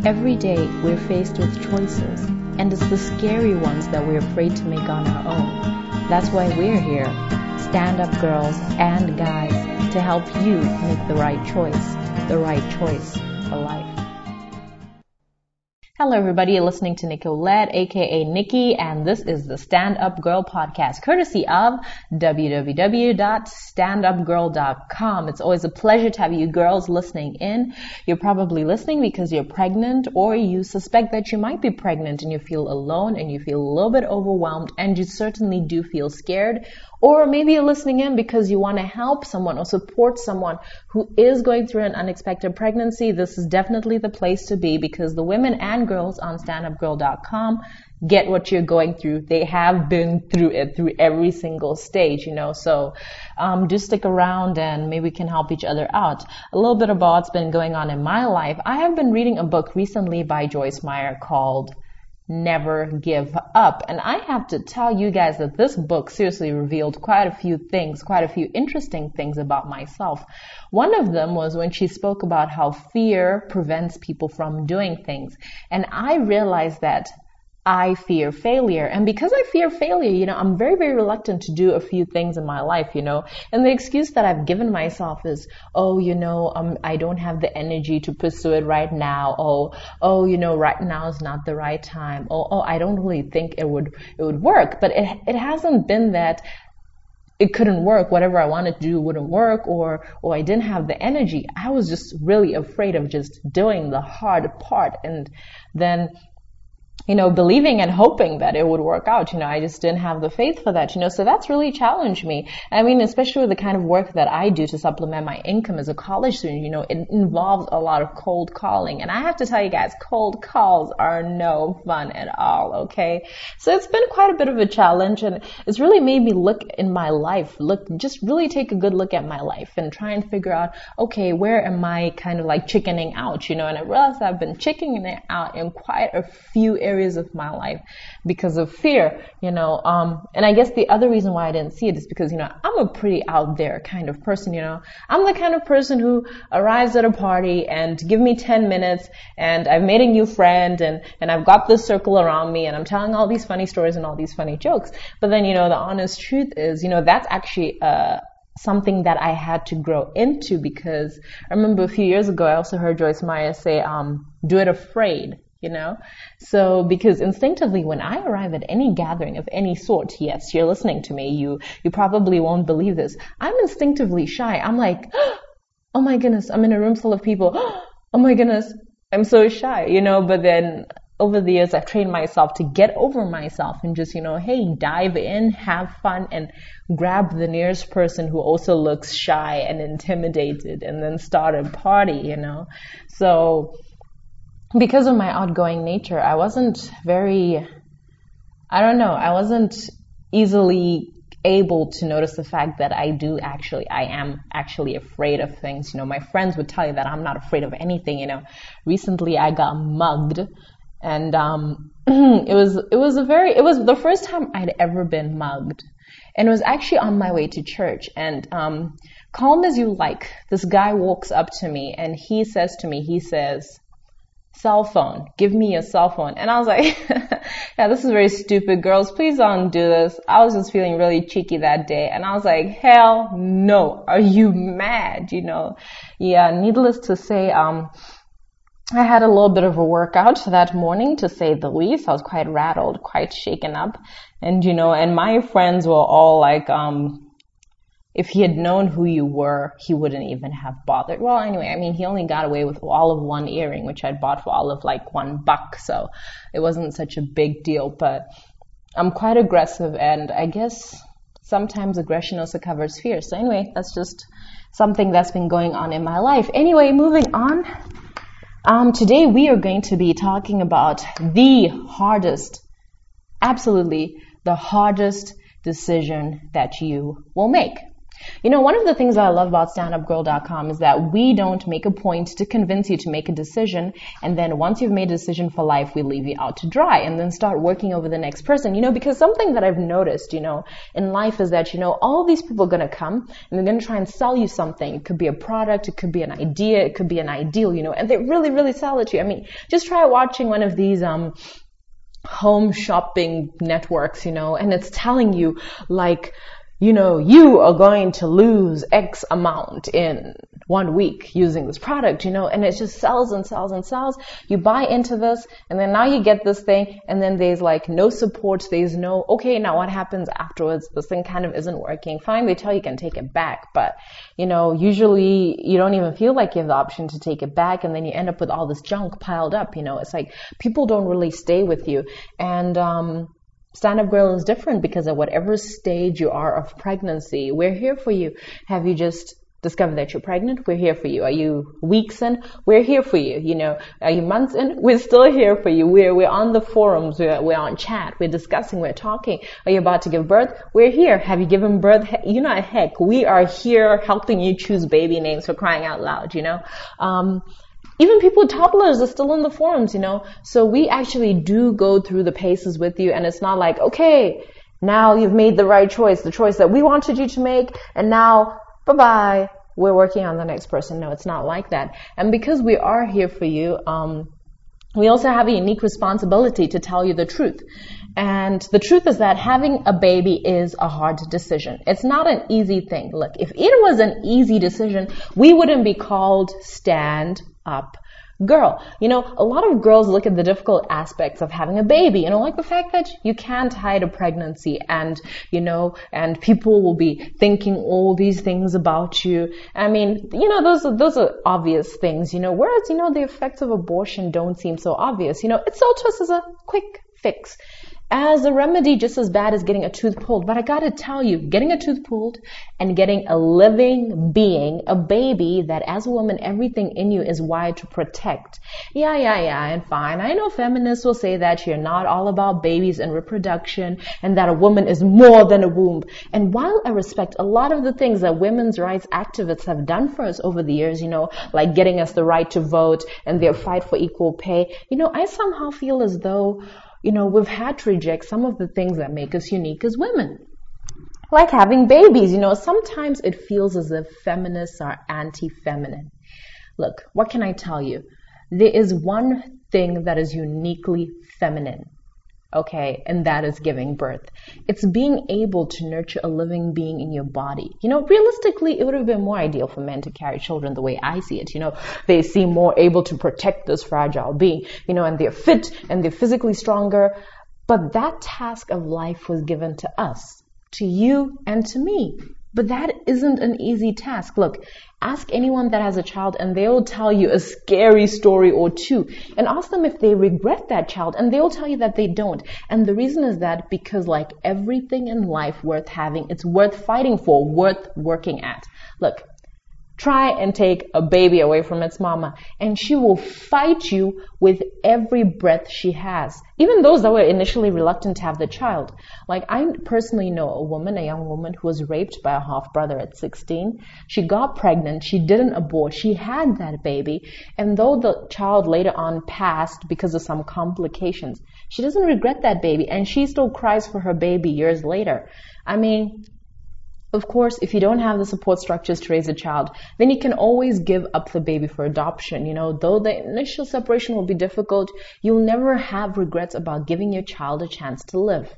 Every day we're faced with choices, and it's the scary ones that we're afraid to make on our own. That's why we're here, stand-up girls and guys, to help you make the right choice for life. Hello everybody, you're listening to Nicolette, aka Nikki, and this is the Stand Up Girl podcast, courtesy of www.standupgirl.com. It's always a pleasure to have you girls listening in. You're probably listening because you're pregnant, or you suspect that you might be pregnant and you feel alone and you feel a little bit overwhelmed, and you certainly do feel scared. Or maybe you're listening in because you want to help someone or support someone who is going through an unexpected pregnancy. This is definitely the place to be, because the women and girls on standupgirl.com get what you're going through. They have been through it, through every single stage, So do stick around and maybe we can help each other out. A little bit about what's been going on in my life. I have been reading a book recently by Joyce Meyer called Never Give Up. And I have to tell you guys that this book seriously revealed quite a few interesting things about myself. One of them was when she spoke about how fear prevents people from doing things. And I realized that I fear failure. And because I fear failure, I'm very, very reluctant to do a few things in my life, And the excuse that I've given myself is, I don't have the energy to pursue it right now. Right now is not the right time. I don't really think it would work. But it hasn't been that it couldn't work. Whatever I wanted to do wouldn't work, or I didn't have the energy. I was just really afraid of just doing the hard part, and then believing and hoping that it would work out. I just didn't have the faith for that, so that's really challenged me. I mean, especially with the kind of work that I do to supplement my income as a college student, it involves a lot of cold calling. And I have to tell you guys, cold calls are no fun at all, okay? So it's been quite a bit of a challenge, and it's really made me look in my life, just really take a good look at my life and try and figure out, okay, where am I kind of like chickening out, and I realized I've been chickening out in quite a few areas of my life because of fear, and I guess the other reason why I didn't see it is because, I'm a pretty out there kind of person, I'm the kind of person who arrives at a party and give me 10 minutes and I've made a new friend and I've got this circle around me and I'm telling all these funny stories and all these funny jokes. But then, the honest truth is, that's actually, something that I had to grow into, because I remember a few years ago, I also heard Joyce Meyer say, do it afraid. So because instinctively when I arrive at any gathering of any sort, yes, you're listening to me, you probably won't believe this, I'm instinctively shy. I'm like, oh my goodness, I'm in a room full of people. Oh my goodness, I'm so shy, but then over the years I've trained myself to get over myself and just, hey, dive in, have fun, and grab the nearest person who also looks shy and intimidated and then start a party, So because of my outgoing nature, I wasn't easily able to notice the fact that I am actually afraid of things. My friends would tell you that I'm not afraid of anything. Recently I got mugged, and it was the first time I'd ever been mugged, and it was actually on my way to church. And calm as you like, this guy walks up to me and he says, cell phone, give me your cell phone. And I was like, yeah, this is very stupid. Girls, please don't do this. I was just feeling really cheeky that day. And I was like, hell no. Are you mad? Yeah, needless to say, I had a little bit of a workout that morning, to say the least. I was quite rattled, quite shaken up. And, and my friends were all like, if he had known who you were, he wouldn't even have bothered. Well, anyway, he only got away with all of one earring, which I'd bought for all of like $1. So it wasn't such a big deal, but I'm quite aggressive, and I guess sometimes aggression also covers fear. So anyway, that's just something that's been going on in my life. Anyway, moving on. Today we are going to be talking about absolutely the hardest decision that you will make. You know, one of the things I love about standupgirl.com is that we don't make a point to convince you to make a decision, and then once you've made a decision for life, we leave you out to dry and then start working over the next person. You know, because something that I've noticed, you know, in life is that, you know, all these people are going to come and they're going to try and sell you something. It could be a product, it could be an idea, it could be an ideal, you know, and they really, really sell it to you. I mean, just try watching one of these, home shopping networks, you know, and it's telling you like, you know, you are going to lose X amount in 1 week using this product, you know, and it just sells and sells and sells. You buy into this and then now you get this thing and then there's like no support. There's no, okay, now what happens afterwards? This thing kind of isn't working. Fine, they tell you can take it back, but you know, usually you don't even feel like you have the option to take it back and then you end up with all this junk piled up, you know. It's like people don't really stay with you. And, Stand Up Girl is different because at whatever stage you are of pregnancy, we're here for you. Have you just discovered that you're pregnant? We're here for you. Are you weeks in? We're here for you. You know, are you months in? We're still here for you. We're on the forums. We're on chat. We're discussing. We're talking. Are you about to give birth? We're here. Have you given birth? You know, heck, we are here helping you choose baby names, for crying out loud, you know. Even people with toddlers are still in the forums, you know. So we actually do go through the paces with you, and it's not like, okay, now you've made the right choice, the choice that we wanted you to make, and now, bye-bye, we're working on the next person. No, it's not like that. And because we are here for you, we also have a unique responsibility to tell you the truth. And the truth is that having a baby is a hard decision. It's not an easy thing. Look, if it was an easy decision, we wouldn't be called Stand Up Girl. You know, a lot of girls look at the difficult aspects of having a baby, you know, like the fact that you can't hide a pregnancy and, you know, and people will be thinking all these things about you. I mean, you know, those are obvious things, you know, whereas, you know, the effects of abortion don't seem so obvious. You know, it's sold to us as a quick fix, as a remedy just as bad as getting a tooth pulled. But I gotta tell you, getting a tooth pulled and getting a living being, a baby that as a woman, everything in you is wired to protect. Yeah, and fine. I know feminists will say that you're not all about babies and reproduction and that a woman is more than a womb. And while I respect a lot of the things that women's rights activists have done for us over the years, you know, like getting us the right to vote and their fight for equal pay, you know, I somehow feel as though, you know, we've had to reject some of the things that make us unique as women. Like having babies, you know, sometimes it feels as if feminists are anti-feminine. Look, what can I tell you? There is one thing that is uniquely feminine, okay, and that is giving birth. It's being able to nurture a living being in your body. You know, realistically, it would have been more ideal for men to carry children the way I see it. You know, they seem more able to protect this fragile being, you know, and they're fit and they're physically stronger. But that task of life was given to us, to you and to me. But that isn't an easy task. Look, ask anyone that has a child and they'll tell you a scary story or two. And ask them if they regret that child and they'll tell you that they don't. And the reason is that because like everything in life worth having, it's worth fighting for, worth working at. Look, try and take a baby away from its mama and she will fight you with every breath she has. Even those that were initially reluctant to have the child. Like I personally know a young woman who was raped by a half-brother at 16. She got pregnant. She didn't abort. She had that baby. And though the child later on passed because of some complications, she doesn't regret that baby and she still cries for her baby years later. I mean, of course, if you don't have the support structures to raise a child, then you can always give up the baby for adoption. You know, though the initial separation will be difficult, you'll never have regrets about giving your child a chance to live.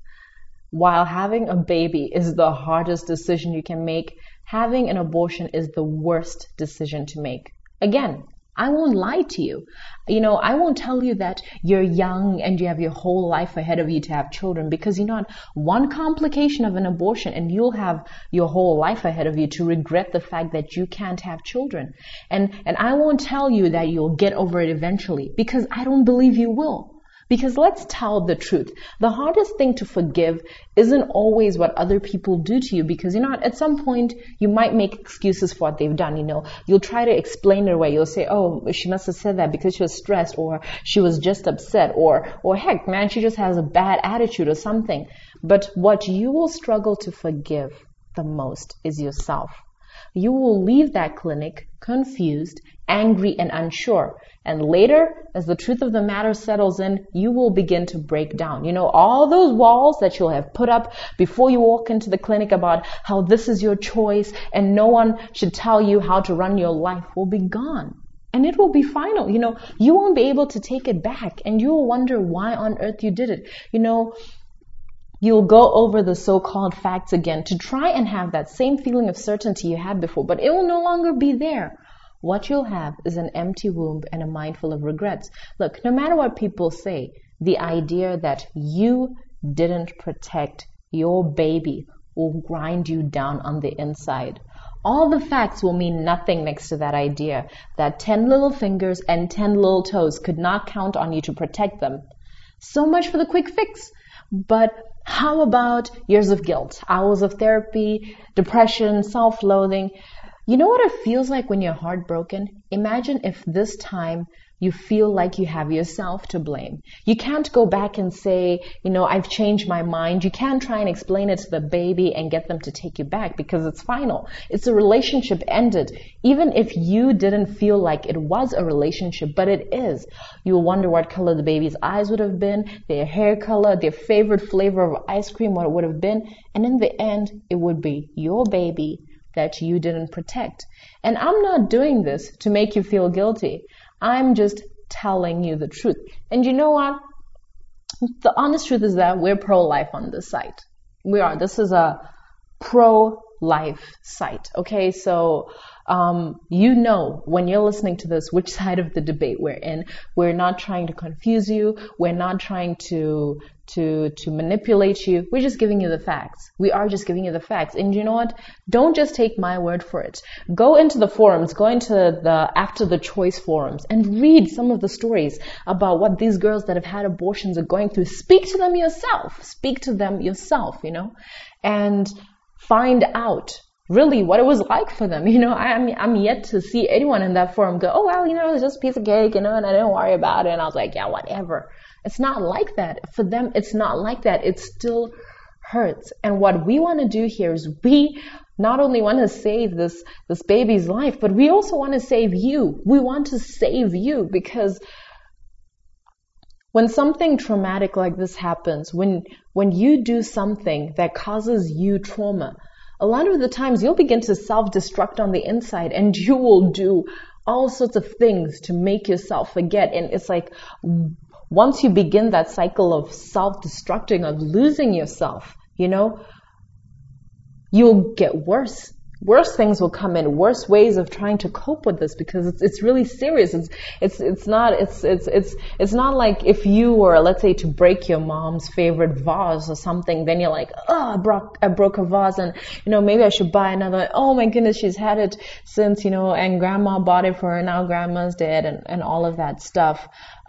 While having a baby is the hardest decision you can make, having an abortion is the worst decision to make. Again, I won't lie to you. You know, I won't tell you that you're young and you have your whole life ahead of you to have children because, you know, one complication of an abortion and you'll have your whole life ahead of you to regret the fact that you can't have children. And I won't tell you that you'll get over it eventually because I don't believe you will. Because let's tell the truth. The hardest thing to forgive isn't always what other people do to you because, you know, at some point you might make excuses for what they've done, you know. You'll try to explain it away. You'll say, oh, she must have said that because she was stressed or she was just upset or heck, man, she just has a bad attitude or something. But what you will struggle to forgive the most is yourself. You will leave that clinic confused, angry, and unsure. And later, as the truth of the matter settles in, you will begin to break down. All those walls that you'll have put up before you walk into the clinic about how this is your choice and no one should tell you how to run your life will be gone. And it will be final. You won't be able to take it back. And you will wonder why on earth you did it. You'll go over the so-called facts again to try and have that same feeling of certainty you had before, but it will no longer be there. What you'll have is an empty womb and a mind full of regrets. Look, no matter what people say, the idea that you didn't protect your baby will grind you down on the inside. All the facts will mean nothing next to that idea that 10 little fingers and 10 little toes could not count on you to protect them. So much for the quick fix. But how about years of guilt, hours of therapy, depression, self-loathing? You know what it feels like when you're heartbroken? Imagine if this time you feel like you have yourself to blame. You can't go back and say, I've changed my mind. You can't try and explain it to the baby and get them to take you back because it's final. It's a relationship ended. Even if you didn't feel like it was a relationship, but it is. You'll wonder what color the baby's eyes would have been, their hair color, their favorite flavor of ice cream, what it would have been. And in the end, it would be your baby that you didn't protect. And I'm not doing this to make you feel guilty. I'm just telling you the truth. And you know what? The honest truth is that we're pro-life on this site. We are. This is a pro-life site. Okay, so when you're listening to this, which side of the debate we're in. We're not trying to confuse you. We're not trying to manipulate you. We're just giving you the facts. We are just giving you the facts. And you know what? Don't just take my word for it. Go into the forums, go into the After the Choice forums and read some of the stories about what these girls that have had abortions are going through. Speak to them yourself. Speak to them yourself, and find out really what it was like for them. I'm yet to see anyone in that forum go, oh, well, it's just a piece of cake, and I didn't worry about it. And I was like, yeah, whatever. It's not like that. For them, it's not like that. It still hurts. And what we want to do here is we not only want to save this baby's life, but we also want to save you. We want to save you because when something traumatic like this happens, when you do something that causes you trauma, a lot of the times you'll begin to self-destruct on the inside and you will do all sorts of things to make yourself forget. And it's like once you begin that cycle of self-destructing, of losing yourself, you'll get worse. Worse things will come in, worse ways of trying to cope with this because it's really serious. It's not like if you were, let's say, to break your mom's favorite vase or something, then you're like, oh, I broke a vase and, maybe I should buy another. Oh my goodness, she's had it since, and grandma bought it for her, now grandma's dead and all of that stuff.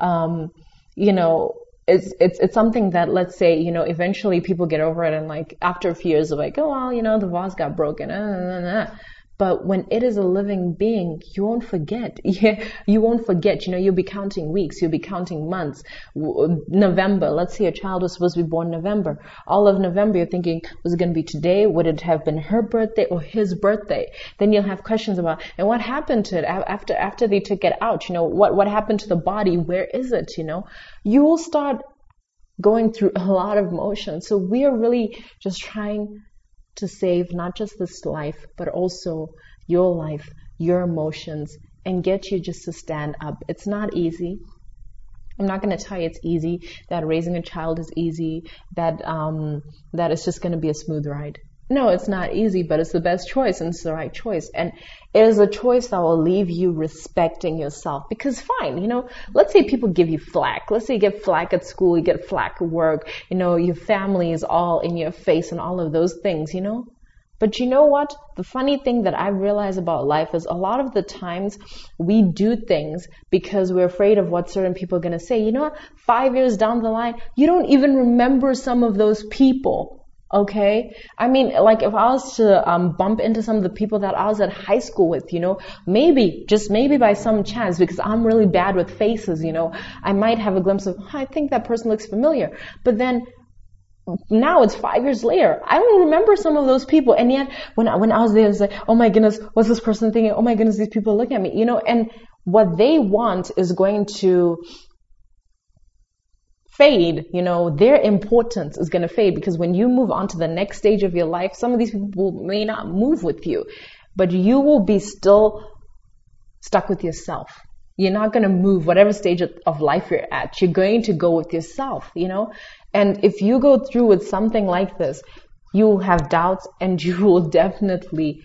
It's something that, let's say, eventually people get over it and like after a few years of like, oh, well, the vase got broken. But when it is a living being, you won't forget. You won't forget. You'll be counting weeks. You'll be counting months. November. Let's say a child was supposed to be born November. All of November, you're thinking, was it going to be today? Would it have been her birthday or his birthday? Then you'll have questions about, and what happened to it after they took it out? What happened to the body? Where is it? You will start going through a lot of emotions. So we are really just trying to save not just this life, but also your life, your emotions, and get you just to stand up. It's not easy. I'm not going to tell you it's easy, that raising a child is easy, that it's just going to be a smooth ride. No, it's not easy, but it's the best choice and it's the right choice. And it is a choice that will leave you respecting yourself. Because fine, let's say people give you flack. Let's say you get flack at school, you get flack at work, your family is all in your face and all of those things, But you know what? The funny thing that I've realized about life is a lot of the times we do things because we're afraid of what certain people are going to say. 5 years down the line, you don't even remember some of those people. Okay. I mean, like if I was to bump into some of the people that I was at high school with, maybe, just maybe by some chance, because I'm really bad with faces, I might have a glimpse of, I think that person looks familiar. But then now it's 5 years later. I don't remember some of those people. And yet when I was there, I was like, oh my goodness, what's this person thinking? Oh my goodness, these people look at me, and what they want is going to fade, their importance is going to fade, because when you move on to the next stage of your life, some of these people may not move with you, but you will be still stuck with yourself. You're not going to move whatever stage of life you're at. You're going to go with yourself, And if you go through with something like this, you will have doubts, and you will definitely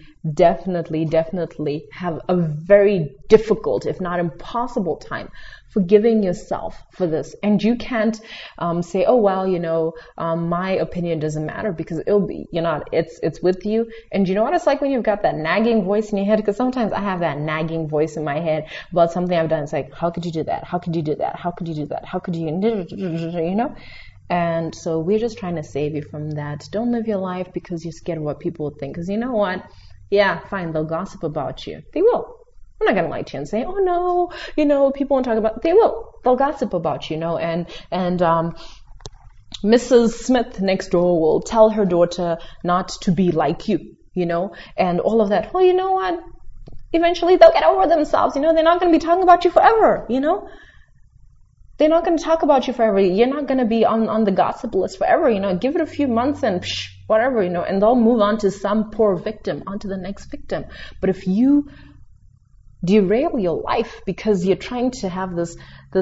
have a very difficult, if not impossible time forgiving yourself for this. And you can't say, oh, well, my opinion doesn't matter, because it'll be, it's with you. And you know what it's like when you've got that nagging voice in your head? Because sometimes I have that nagging voice in my head about something I've done. It's like, how could you do that? How could you do that? How could you do that? How could you, And so we're just trying to save you from that. Don't live your life because you're scared of what people will think. Because you know what? Yeah, fine, they'll gossip about you. They will. I'm not going to lie to you and say, oh no, people won't talk about, they will. They'll gossip about you, and Mrs. Smith next door will tell her daughter not to be like you, and all of that. Well, you know what? Eventually they'll get over themselves, they're not going to be talking about you forever, They're not going to talk about you forever. You're not going to be on the gossip list forever, Give it a few months and whatever, and they'll move on to some poor victim, onto the next victim. But if you derail your life because you're trying to have this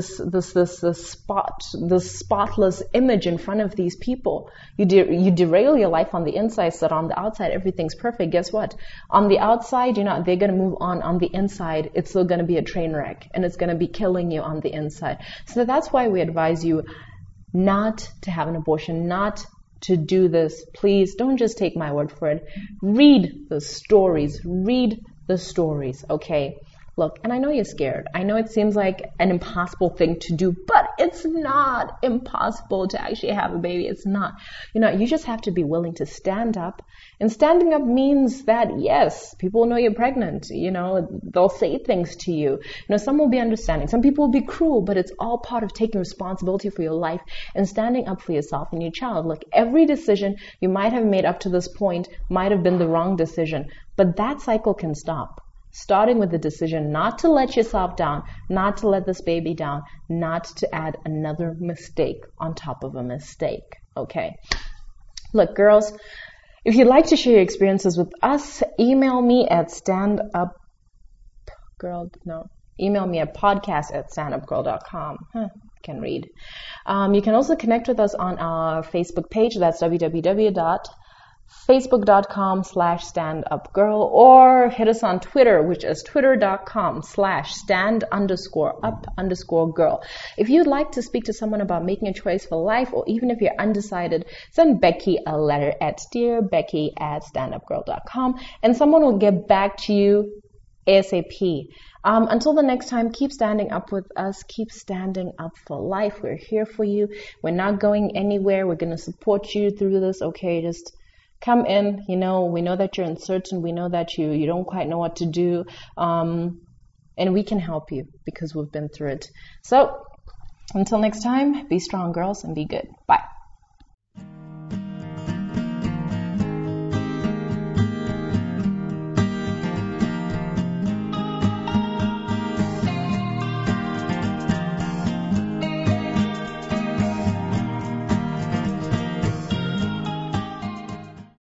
spotless image in front of these people, you derail your life on the inside so that on the outside everything's perfect. Guess what? On the outside, they're going to move on. On the inside, it's still going to be a train wreck, and it's going to be killing you on the inside. So that's why we advise you not to have an abortion, not to do this. Please don't just take my word for it. Read the stories, okay? Look, and I know you're scared. I know it seems like an impossible thing to do, but it's not impossible to actually have a baby. It's not. You just have to be willing to stand up. And standing up means that, yes, people know you're pregnant. They'll say things to you. Some will be understanding. Some people will be cruel, but it's all part of taking responsibility for your life and standing up for yourself and your child. Look, every decision you might have made up to this point might have been the wrong decision, but that cycle can stop. Starting with the decision not to let yourself down, not to let this baby down, not to add another mistake on top of a mistake, okay? Look, girls, if you'd like to share your experiences with us, email me at podcast@standupgirl.com. Can read. You can also connect with us on our Facebook page. That's www.facebook.com/standupgirl, or hit us on Twitter, which is twitter.com/stand_up_girl. If you'd like to speak to someone about making a choice for life, or even if you're undecided, send Becky a letter at dearbecky@standupgirl.com, and someone will get back to you ASAP. Until the next time, keep standing up with us. Keep standing up for life. We're here for you. We're not going anywhere. We're going to support you through this. Okay, just come in. We know that you're uncertain. We know that you don't quite know what to do. And we can help you because we've been through it. So until next time, be strong, girls, and be good. Bye.